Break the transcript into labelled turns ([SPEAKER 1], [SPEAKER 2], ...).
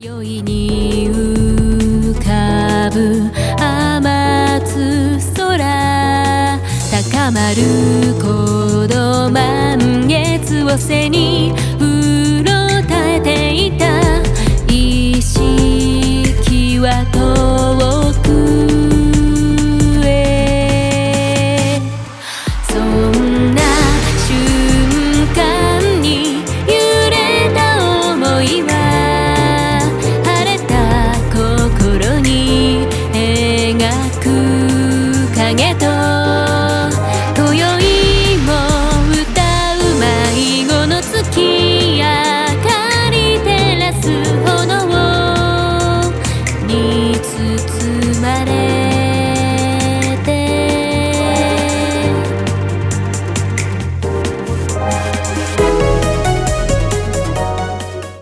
[SPEAKER 1] 酔いに浮かぶ天津空、高まる鼓動満月を背にうろたえていた。